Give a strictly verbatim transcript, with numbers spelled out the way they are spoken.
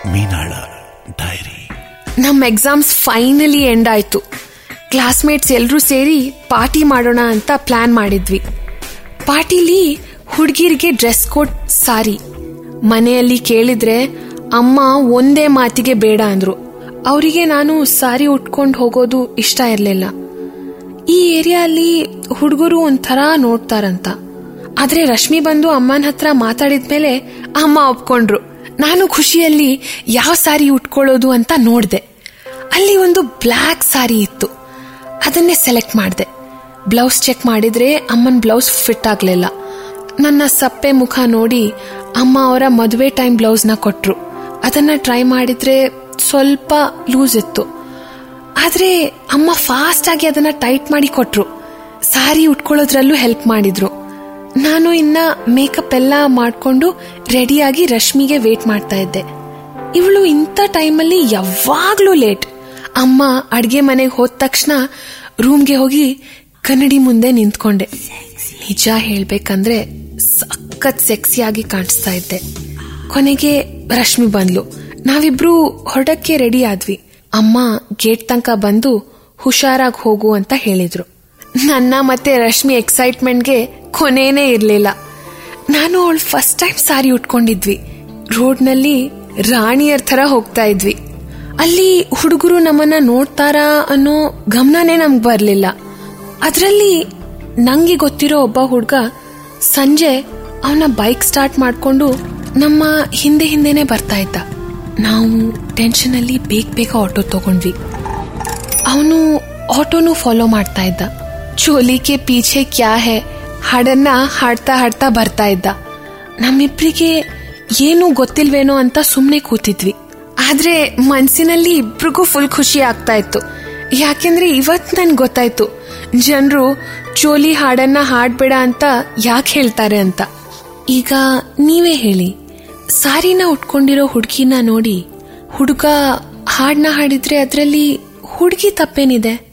ಮೀನಾಳ diary. ನಮ್ಮ exams finally end ಆಯ್ತು. Classmates ಎಲ್ಲರೂ ಸೇರಿ ಪಾರ್ಟಿ ಮಾಡೋಣ ಅಂತ ಪ್ಲಾನ್ ಮಾಡಿದ್ವಿ. ಪಾರ್ಟಿಲಿ ಹುಡುಗಿರಿಗೆ ಡ್ರೆಸ್ ಕೋಡ್ ಸಾರಿ. ಮನೆಯಲ್ಲಿ ಕೇಳಿದ್ರೆ ಅಮ್ಮ ಒಂದೇ ಮಾತಿಗೆ ಬೇಡ ಅಂದ್ರು. ಅವರಿಗೆ ನಾನು ಸಾರಿ ಉಟ್ಕೊಂಡು ಹೋಗೋದು ಇಷ್ಟ ಇರಲಿಲ್ಲ. ಈ ಏರಿಯಾಲಿ ಹುಡುಗರು ಒಂಥರ ನೋಡ್ತಾರಂತ. ಆದ್ರೆ ರಶ್ಮಿ ಬಂದು ಅಮ್ಮನ ಹತ್ರ ಮಾತಾಡಿದ್ಮೇಲೆ ಅಮ್ಮ ಒಪ್ಕೊಂಡ್ರು. ನಾನು ಖುಷಿಯಲ್ಲಿ ಯಾವ ಸಾರಿ ಉಟ್ಕೊಳ್ಳೋದು ಅಂತ ನೋಡ್ದೆ. ಅಲ್ಲಿ ಒಂದು ಬ್ಲ್ಯಾಕ್ ಸಾರಿ ಇತ್ತು. ಅದನ್ನೇ ಸೆಲೆಕ್ಟ್ ಮಾಡಿದೆ. ಬ್ಲೌಸ್ ಚೆಕ್ ಮಾಡಿದ್ರೆ ಅಮ್ಮನ ಬ್ಲೌಸ್ ಫಿಟ್ ಆಗ್ಲಿಲ್ಲ. ನನ್ನ ಸಪ್ಪೆ ಮುಖ ನೋಡಿ ಅಮ್ಮ ಅವರ ಮದುವೆ ಟೈಮ್ ಬ್ಲೌಸ್ ನ ಕೊಟ್ರು. ಅದನ್ನ ಟ್ರೈ ಮಾಡಿದ್ರೆ ಸ್ವಲ್ಪ ಲೂಸ್ ಇತ್ತು. ಆದ್ರೆ ಅಮ್ಮ ಫಾಸ್ಟ್ ಆಗಿ ಅದನ್ನ ಟೈಟ್ ಮಾಡಿ ಕೊಟ್ರು. ಸಾರಿ ಉಟ್ಕೊಳ್ಳೋದ್ರಲ್ಲೂ ಹೆಲ್ಪ್ ಮಾಡಿದ್ರು. ನಾನು ಇನ್ನ ಮೇಕಪ್ ಎಲ್ಲ ಮಾಡ್ಕೊಂಡು ರೆಡಿಯಾಗಿ ರಶ್ಮಿಗೆ ವೇಟ್ ಮಾಡ್ತಾ ಇದ್ದೆ. ಇವಳು ಇಂಥ ಟೈಮಲ್ಲಿ ಯಾವಾಗ್ಲೂ ಲೇಟ್. ಅಮ್ಮ ಅಡ್ಗೆ ಮನೆಗೆ ಹೋದ ತಕ್ಷಣ ರೂಮ್ಗೆ ಹೋಗಿ ಕನ್ನಡಿ ಮುಂದೆ ನಿಂತ್ಕೊಂಡೆ. ನಿಜ ಹೇಳ್ಬೇಕಂದ್ರೆ ಸಖತ್ ಸೆಕ್ಸಿಯಾಗಿ ಕಾಣಿಸ್ತಾ ಇದ್ದೆ. ಕೊನೆಗೆ ರಶ್ಮಿ ಬಂದ್ಲು. ನಾವಿಬ್ರು ಹೊರಡಕ್ಕೆ ರೆಡಿ ಆದ್ವಿ. ಅಮ್ಮ ಗೇಟ್ ತನಕ ಬಂದು ಹುಷಾರಾಗಿ ಹೋಗು ಅಂತ ಹೇಳಿದ್ರು. ನನ್ನ ಮತ್ತೆ ರಶ್ಮಿ ಎಕ್ಸೈಟ್ಮೆಂಟ್ಗೆ ಕೊನೇನೇ ಇರ್ಲಿಲ್ಲ. ನಾನು ಅವಳು ಫಸ್ಟ್ ಟೈಮ್ ಸಾರಿ ಉಟ್ಕೊಂಡಿದ್ವಿ. ರೋಡ್ನಲ್ಲಿ ರಾಣಿಯರ್ ತರ ಹೋಗ್ತಾ ಇದ್ವಿ. ಅಲ್ಲಿ ಹುಡುಗರು ನಮ್ಮನ್ನ ನೋಡ್ತಾರಾ ಅನ್ನೋ ಗಮನನೇ ನಮ್ಗೆ ಬರ್ಲಿಲ್ಲ. ಅದ್ರಲ್ಲಿ ನಂಗೆ ಗೊತ್ತಿರೋ ಒಬ್ಬ ಹುಡ್ಗ ಸಂಜೆ ಅವನ ಬೈಕ್ ಸ್ಟಾರ್ಟ್ ಮಾಡ್ಕೊಂಡು ನಮ್ಮ ಹಿಂದೆ ಹಿಂದೆನೆ ಬರ್ತಾ ಇದ್ದ. ನಾವು ಟೆನ್ಷನ್ ಅಲ್ಲಿ ಬೇಗ ಬೇಗ ಆಟೋ ತಗೊಂಡ್ವಿ. ಅವನು ಆಟೋನು ಫಾಲೋ ಮಾಡ್ತಾ ಇದ್ದ. ಚೋಲಿಕೆ ಪೀಛೆ ಕ್ಯಾ ಹೇ ಹಾಡನ್ನ ಹಾಡ್ತಾ ಹಾಡ್ತಾ ಬರ್ತಾ ಇದ್ದ. ನಮ್ಮಿಬ್ರಿಗೆ ಏನು ಗೊತ್ತಿಲ್ವೇನೋ ಅಂತ ಸುಮ್ನೆ ಕೂತಿದ್ವಿ. ಆದ್ರೆ ಮನ್ಸಿನಲ್ಲಿ ಇಬ್ರಿಗೂ ಫುಲ್ ಖುಷಿ ಆಗ್ತಾ ಇತ್ತು. ಯಾಕೆಂದ್ರೆ ಇವತ್ ನನ್ ಗೊತ್ತಾಯ್ತು ಜನರು ಚೋಲಿ ಹಾಡನ್ನ ಹಾಡ್ಬೇಡ ಅಂತ ಯಾಕೆ ಹೇಳ್ತಾರೆ ಅಂತ. ಈಗ ನೀವೇ ಹೇಳಿ, ಸಾರಿನ ಉಟ್ಕೊಂಡಿರೋ ಹುಡುಗಿನ ನೋಡಿ ಹುಡುಗ ಹಾಡ್ನ ಹಾಡಿದ್ರೆ ಅದ್ರಲ್ಲಿ ಹುಡುಗಿ ತಪ್ಪೇನಿದೆ?